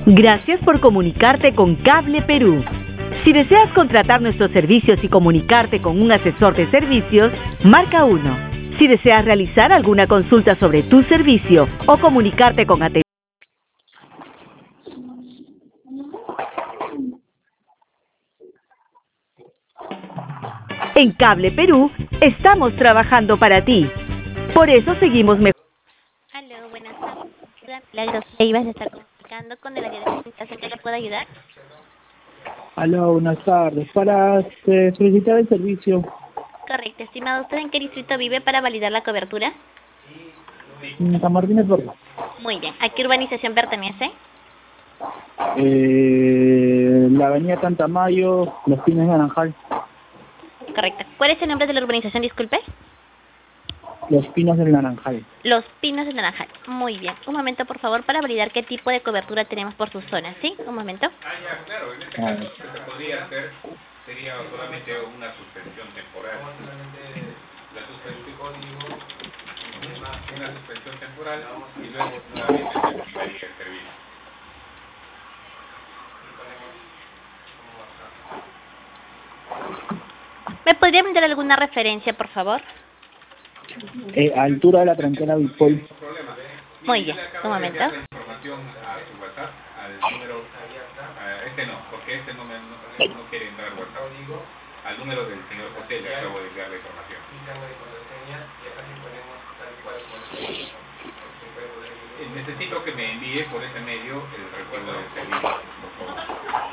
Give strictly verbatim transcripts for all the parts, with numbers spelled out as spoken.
Gracias por comunicarte con Cable Perú. Si deseas contratar nuestros servicios y comunicarte con un asesor de servicios, marca uno. Si deseas realizar alguna consulta sobre tu servicio o comunicarte con atención. En Cable Perú estamos trabajando para ti. Por eso seguimos mejorando. Aló, buenas tardes. Milagros Leivas, está comunicando con el área de comunicación que le puedo ayudar. Aló, buenas tardes. Para este, solicitar el servicio. Correcto, estimado. ¿Usted en qué distrito vive para validar la cobertura? En San Martín de Porto. Muy bien. ¿A qué urbanización pertenece? Eh, la avenida Tantamayo, Los Pinos Naranjal. Correcto. ¿Cuál es el nombre de la urbanización, disculpe? Los Pinos del Naranjal. Los Pinos del Naranjal. Muy bien. Un momento, por favor, para validar qué tipo de cobertura tenemos por su zona, ¿sí? Un momento. Ah, ya, claro. En este caso, lo que se podría hacer sería solamente una suspensión temporal. La suspensión, una suspensión temporal y luego nuevamente se activaría el servicio. ¿Me podría brindar alguna referencia, por favor? Eh, altura de la tranquera Bipol. Muy bien. Un momento. Información a su WhatsApp, al número, a este no, porque este no, me, no, no quiere entrar al WhatsApp. Al número del señor José le acabo de enviar la información. Eh, Necesito que me envíe por ese medio el recuerdo del servicio, por favor.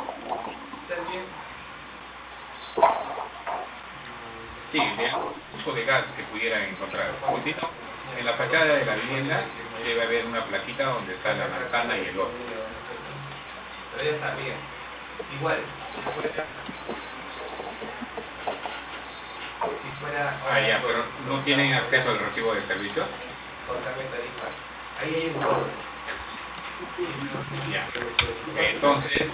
Sí, de uso de gas que pudiera encontrar. O si no, en la fachada de la vivienda debe haber una plaquita donde está la manzana y el otro. Pero ya está bien. Igual, si fuera... Ah, ya, pero ¿no tienen acceso al recibo de servicio? Ahí hay un código. Ya. Entonces...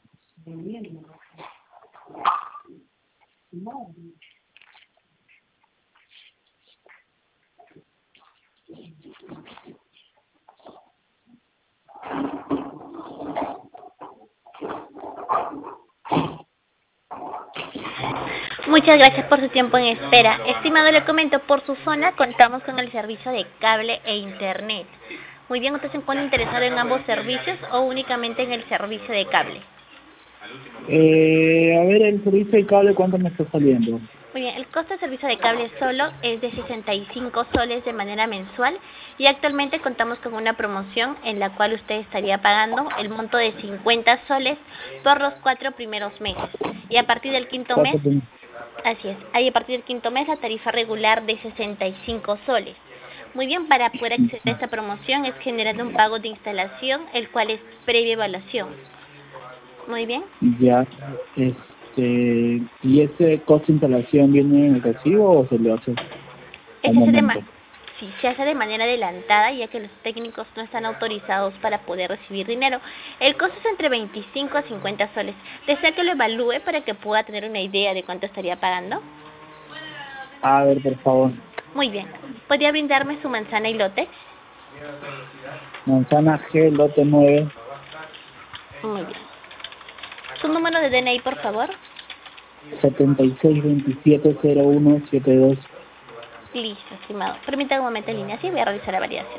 Muchas gracias por su tiempo en espera. Estimado, le comento, por su zona contamos con el servicio de cable e internet. Muy bien, ¿usted se encuentra interesado en ambos servicios o únicamente en el servicio de cable? Eh, a ver, el servicio de cable, ¿cuánto me está saliendo? Muy bien, el costo de servicio de cable solo es de sesenta y cinco soles de manera mensual y actualmente contamos con una promoción en la cual usted estaría pagando el monto de cincuenta soles por los cuatro primeros meses. Y a partir del quinto mes, así es, ahí a partir del quinto mes la tarifa regular de sesenta y cinco soles. Muy bien, para poder acceder a esta promoción es generando un pago de instalación, el cual es previa evaluación. Muy bien. Ya, este, ¿y ese costo de instalación viene en el recibo o se le hace al Este se de ma- momento? sí, se hace de manera adelantada, ya que los técnicos no están autorizados para poder recibir dinero. El costo es entre veinticinco a cincuenta soles. ¿Desea que lo evalúe para que pueda tener una idea de cuánto estaría pagando? A ver, por favor. Muy bien. ¿Podría brindarme su manzana y lote? Manzana G, lote nueve. Muy bien. ¿Su número de D N I, por favor? setenta y seis veintisiete cero uno setenta y dos. Listo, estimado. Permítame un momento en línea, sí, voy a realizar la validación.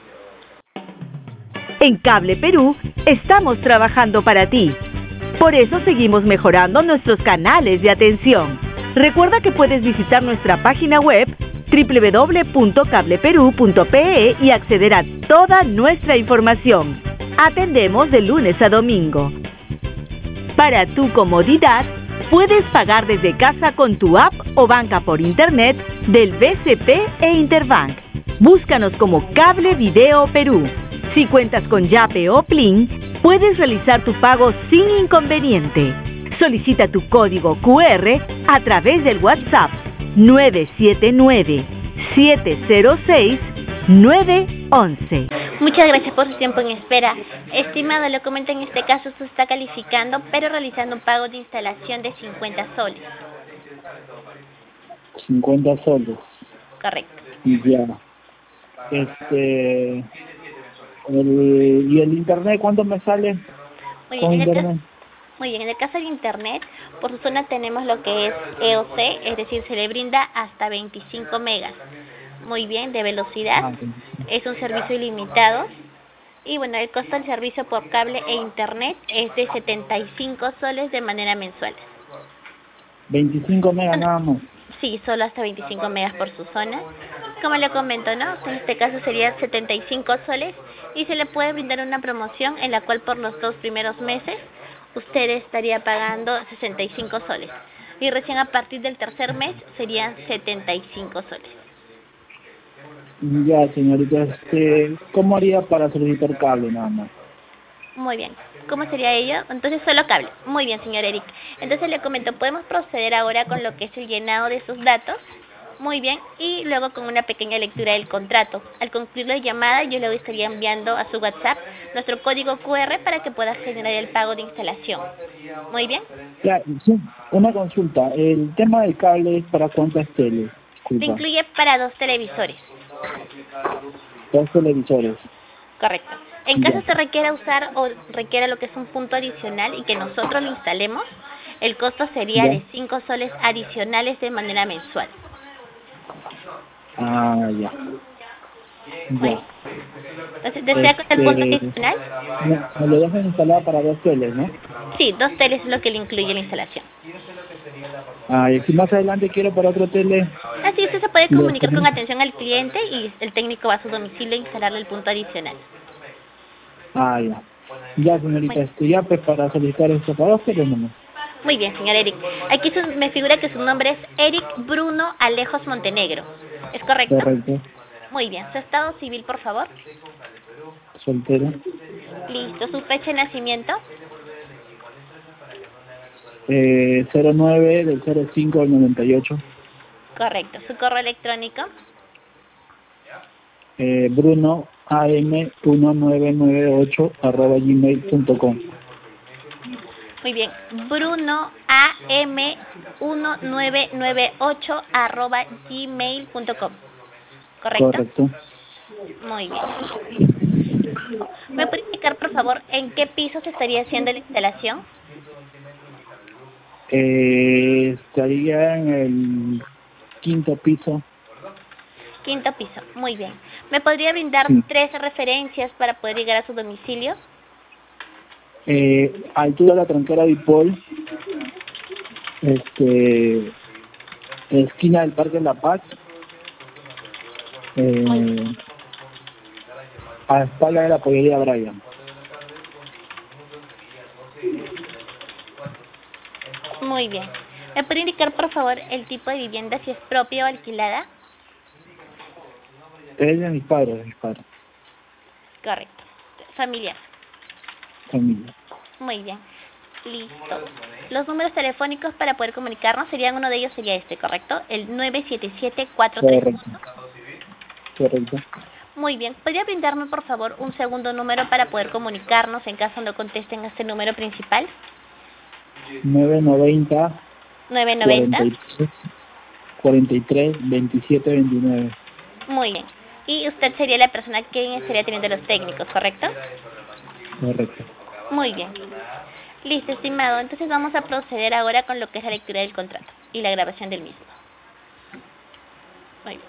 En Cable Perú estamos trabajando para ti. Por eso seguimos mejorando nuestros canales de atención. Recuerda que puedes visitar nuestra página web doble u doble u doble u punto cable perú punto pe e y acceder a toda nuestra información. Atendemos de lunes a domingo. Para tu comodidad, puedes pagar desde casa con tu app o banca por internet del B C P e Interbank. Búscanos como Cable Video Perú. Si cuentas con Yape o Plin, puedes realizar tu pago sin inconveniente. Solicita tu código cu erre a través del WhatsApp nueve siete nueve, siete cero seis, nueve once. Muchas gracias por su tiempo en espera. Estimado, le comento, en este caso usted está calificando, pero realizando un pago de instalación de cincuenta soles. cincuenta soles. Correcto. Y ya. Este... El, ¿Y el internet cuánto me sale Muy con bien, en el internet? caso, muy bien, en el caso del internet, por su zona tenemos lo que es E O C, es decir, se le brinda hasta veinticinco megas. Muy bien, de velocidad, Ah, es un servicio ilimitado. Y bueno, el costo del servicio por cable e internet es de setenta y cinco soles de manera mensual. veinticinco megas Bueno, nada más. sí, solo hasta veinticinco megas por su zona. Como le comento, ¿no? En este caso sería setenta y cinco soles y se le puede brindar una promoción en la cual por los dos primeros meses usted estaría pagando sesenta y cinco soles. Y recién a partir del tercer mes serían setenta y cinco soles. Ya, señorita, este, ¿cómo haría para solicitar cable nada más? Muy bien. ¿Cómo sería ello? Entonces solo cable. Muy bien, señor Eric. Entonces le comento, podemos proceder ahora con lo que es el llenado de sus datos. Muy bien. Y luego con una pequeña lectura del contrato. Al concluir la llamada, yo le estaría enviando a su WhatsApp nuestro código Q R para que pueda generar el pago de instalación. Muy bien. Ya, sí, una consulta. El tema del cable es para cuántas teles. Se Disculpa. incluye para dos televisores. Dos televisores. Correcto. En caso Ya. se requiera usar o requiera lo que es un punto adicional y que nosotros lo instalemos, el costo sería Ya. de cinco soles adicionales de manera mensual. Ah, ya. Muy Ya. bien. Entonces, ¿desea con el punto Este, adicional? me, me lo dejan instalar para dos teles, ¿no? Sí, dos teles es lo que le incluye la instalación. Ah, y si más adelante quiero para otro tele, Así usted se puede ¿lo comunicar con tenemos? atención al cliente y el técnico va a su domicilio a instalarle el punto adicional. Ah, ya. Ya, señorita, Muy, este, ya pues para solicitar esto para dos teles nomás. muy bien, señor Eric. Aquí su- me figura que su nombre es Eric Bruno Alejos Montenegro. ¿Es correcto? Correcto. Muy bien. ¿Su estado civil, por favor? Soltero. Listo. ¿Su fecha de nacimiento? Eh, cero nueve del cero cinco del noventa y ocho. Correcto. ¿Su correo electrónico? Eh, Bruno A M uno nueve nueve ocho arroba gmail punto com. Muy bien. Bruno A M uno nueve nueve ocho arroba gmail punto com. ¿Correcto? Correcto. Muy bien. ¿Me puede indicar, por favor, en qué piso se estaría haciendo la instalación? Eh, estaría en el quinto piso. Quinto piso. Muy bien. ¿Me podría brindar Sí. tres referencias para poder llegar a su domicilio? Eh, altura de la tranquera de Paul, este, esquina del Parque La Paz, eh, a espalda de la pollería Brian. Muy bien. ¿Me puede indicar, por favor, el tipo de vivienda, si es propia o alquilada? Es de mis padres, de mis padres, Correcto. Familiar. familia. Muy bien. Listo. Los números telefónicos para poder comunicarnos serían, uno de ellos sería este, ¿correcto? El nueve siete siete cuatro tres uno. Correcto. Correcto. Muy bien. ¿Podría brindarme, por favor, un segundo número para poder comunicarnos en caso no contesten a este número principal? nueve noventa nueve noventa. cuarenta y tres veintisiete veintinueve. Muy bien. Y usted sería la persona que estaría teniendo los técnicos, ¿correcto? Correcto. Muy bien. Listo, estimado. Entonces vamos a proceder ahora con lo que es la lectura del contrato y la grabación del mismo. Muy bien.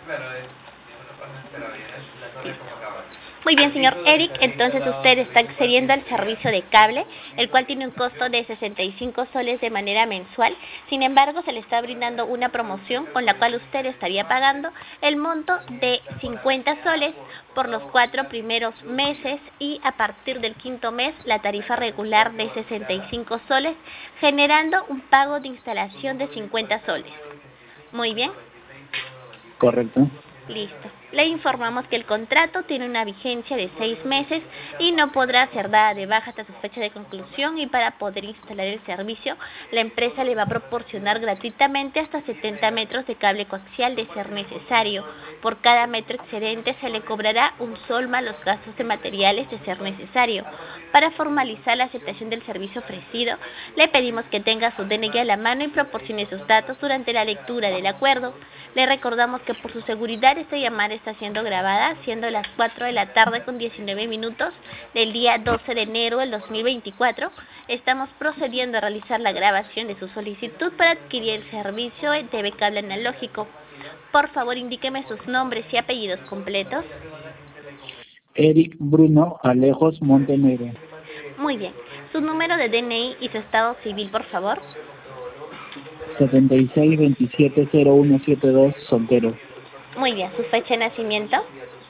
Muy bien, señor Eric. Entonces usted está accediendo al servicio de cable, el cual tiene un costo de sesenta y cinco soles de manera mensual. Sin embargo, se le está brindando una promoción con la cual usted estaría pagando el monto de cincuenta soles por los cuatro primeros meses y a partir del quinto mes la tarifa regular de sesenta y cinco soles, generando un pago de instalación de cincuenta soles. Muy bien. Correcto. Listo. Le informamos que el contrato tiene una vigencia de seis meses y no podrá ser dada de baja hasta su fecha de conclusión, y para poder instalar el servicio, la empresa le va a proporcionar gratuitamente hasta setenta metros de cable coaxial de ser necesario. Por cada metro excedente se le cobrará un sol más los gastos de materiales de ser necesario. Para formalizar la aceptación del servicio ofrecido, le pedimos que tenga su D N I a la mano y proporcione sus datos durante la lectura del acuerdo. Le recordamos que por su seguridad esta llamada está siendo grabada, siendo las cuatro de la tarde con diecinueve minutos del día doce de enero del dos mil veinticuatro. Estamos procediendo a realizar la grabación de su solicitud para adquirir el servicio de T V Cable Analógico. Por favor, indíqueme sus nombres y apellidos completos. Eric Bruno Alejos Montenegro. Muy bien. Su número de D N I y su estado civil, por favor. setenta y seis veintisiete cero uno setenta y dos, soltero. Muy bien. Su fecha de nacimiento.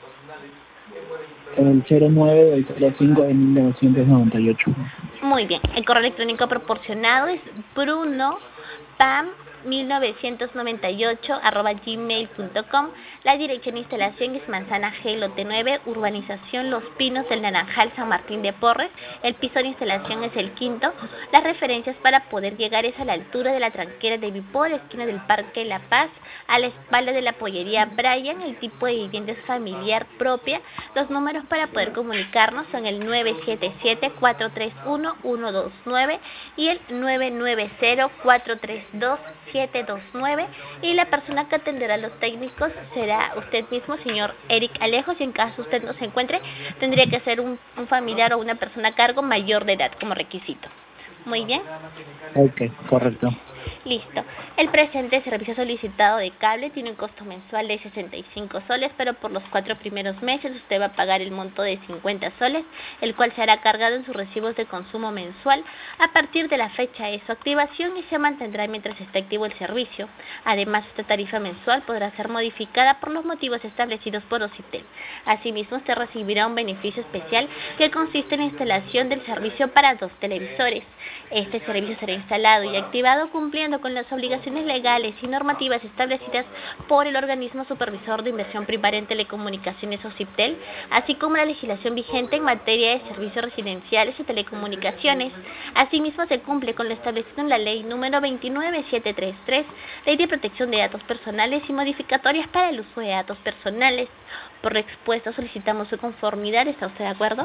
El cero nueve del cero cinco de mil novecientos noventa y ocho. Muy bien. El correo electrónico proporcionado es bruno pam mil novecientos noventa y ocho arroba gmail punto com. La dirección de instalación es Manzana G, lote nueve, urbanización Los Pinos del Naranjal, San Martín de Porres. El piso de instalación es el quinto. Las referencias para poder llegar es a la altura de la tranquera de Bipor, esquina del Parque La Paz, a la espalda de la pollería Brian. El tipo de vivienda es familiar propia. Los números para poder comunicarnos son el nueve siete siete cuatro tres uno uno dos nueve y el nueve nueve cero cuatro tres dos siete dos nueve, y la persona que atenderá a los técnicos será usted mismo, señor Eric Alejos, y en caso usted no se encuentre, tendría que ser un, un familiar o una persona a cargo mayor de edad como requisito. Muy bien. Ok, correcto. Listo. El presente servicio solicitado de cable tiene un costo mensual de sesenta y cinco soles, pero por los cuatro primeros meses usted va a pagar el monto de cincuenta soles, el cual será cargado en sus recibos de consumo mensual a partir de la fecha de su activación y se mantendrá mientras esté activo el servicio. Además, esta tarifa mensual podrá ser modificada por los motivos establecidos por OCITEL. Asimismo, usted recibirá un beneficio especial que consiste en la instalación del servicio para dos televisores. Este servicio será instalado y activado cumpliendo con las obligaciones legales y normativas establecidas por el organismo supervisor de inversión primaria en telecomunicaciones OCITEL, así como la legislación vigente en materia de servicios residenciales y telecomunicaciones. Asimismo, se cumple con lo establecido en la ley número veintinueve mil setecientos treinta y tres, Ley de Protección de Datos Personales y modificatorias para el uso de datos personales. Por lo expuesto, solicitamos su conformidad. ¿Está usted de acuerdo?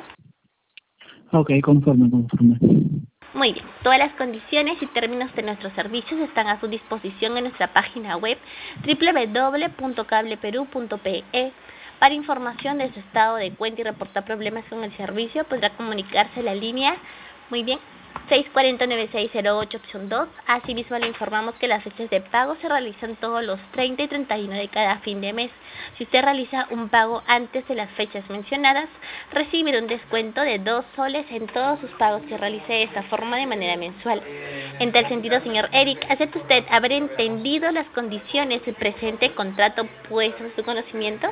Ok, conforme, conforme. Muy bien, todas las condiciones y términos de nuestros servicios están a su disposición en nuestra página web doble u doble u doble u punto cableperú punto pe. Para información de su estado de cuenta y reportar problemas con el servicio, podrá comunicarse a la línea, muy bien, seis cuatro cero nueve seis cero ocho opción dos. Asimismo, le informamos que las fechas de pago se realizan todos los treinta y treinta y uno de cada fin de mes. Si usted realiza un pago antes de las fechas mencionadas, recibirá un descuento de dos soles en todos sus pagos que realice de esta forma de manera mensual. En tal sentido, señor Eric, ¿acepta usted haber entendido las condiciones del presente contrato puesto en su conocimiento?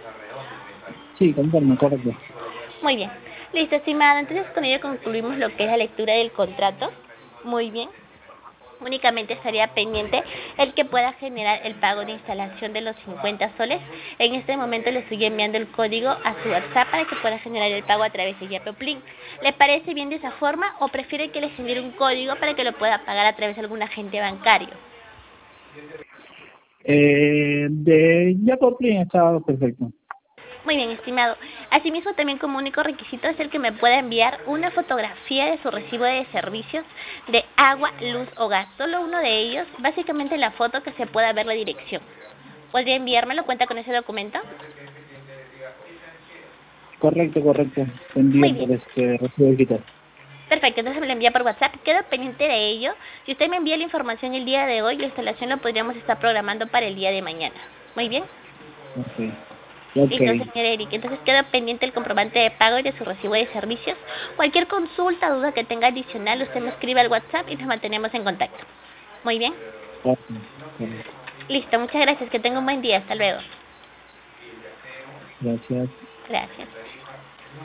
Sí, conforme, correcto. Muy bien. Listo, estimado. Entonces, con ello concluimos lo que es la lectura del contrato. Muy bien. Únicamente estaría pendiente el que pueda generar el pago de instalación de los cincuenta soles. En este momento le estoy enviando el código a su WhatsApp para que pueda generar el pago a través de Yapeoplin. ¿Le parece bien de esa forma o prefiere que le genere un código para que lo pueda pagar a través de algún agente bancario? Eh, de Yapeoplin está perfecto. Muy bien, estimado. Asimismo, también como único requisito es el que me pueda enviar una fotografía de su recibo de servicios de agua, luz o gas. Solo uno de ellos, básicamente la foto que se pueda ver la dirección. ¿Podría enviármelo? ¿Cuenta con ese documento? Correcto, correcto. Envío por este recibo digital. Perfecto, entonces me lo envía por WhatsApp. Quedo pendiente de ello. Si usted me envía la información el día de hoy, la instalación lo podríamos estar programando para el día de mañana. Muy bien. Ok. Okay. Listo, señor Eric. Entonces queda pendiente el comprobante de pago y de su recibo de servicios. Cualquier consulta, duda que tenga adicional, usted me escribe al WhatsApp y nos mantenemos en contacto. Muy bien. Okay. Okay. Listo, muchas gracias. Que tenga un buen día. Hasta luego. Gracias. Gracias.